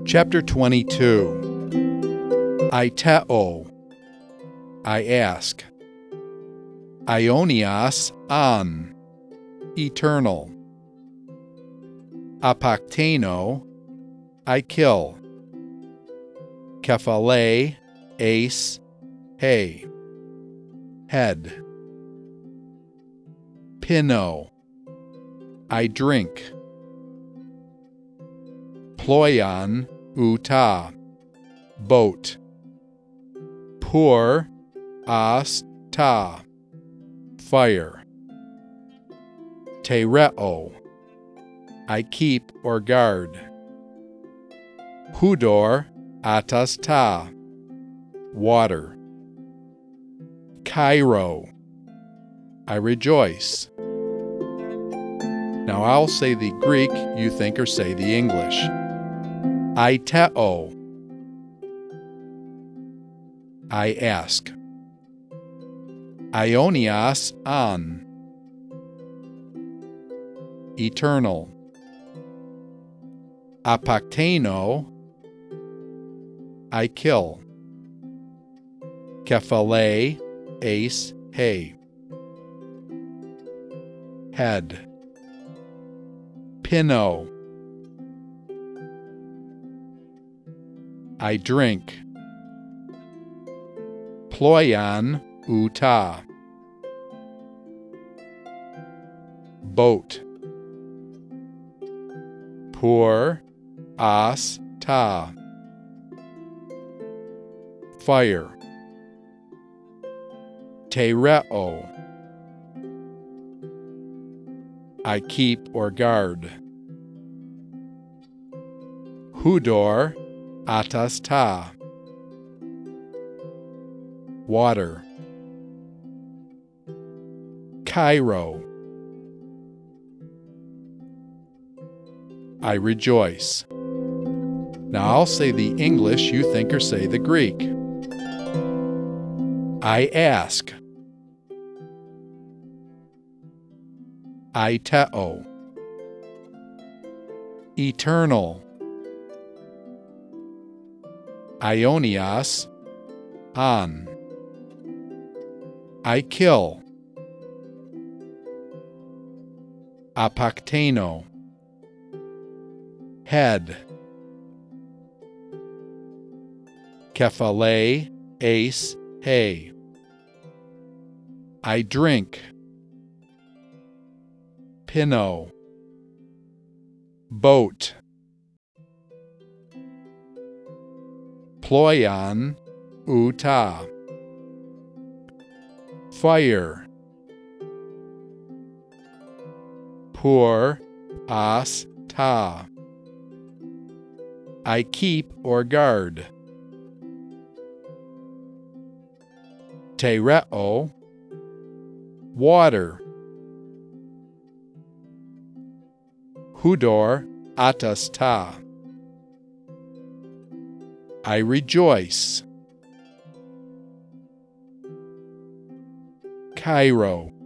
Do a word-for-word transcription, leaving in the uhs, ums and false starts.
Chapter twenty-two. Aiteo, I ask. Aionios an, eternal. Apakteno, I kill. Kephale, ace, hay, head. Pino, I drink. Ploion, uta, boat. Pour, as, ta, fire. Tereo, I keep or guard. Hudor, atas ta, water. Cairo, I rejoice. Now I'll say the Greek, you think or say the English. Aiteo, I ask. Aionios an, eternal. Apakteno, I kill. Kephale, ace, hay, head. Pino, I drink. Ploion, uta, boat. Pour, as, ta, fire. Tereo, I keep or guard. Hudor, atas ta, water. Cairo, I rejoice. Now I'll say the English, you think or say the Greek. I ask. Aiteo, eternal. Aionios an, I kill. Apakteno, head. Kephale, ace, hay, I drink. Pino, boat. Ploion, uta, fire. Pour, as, ta, I keep or guard. Tereo, water. Hudor, atas ta, I rejoice. Cairo,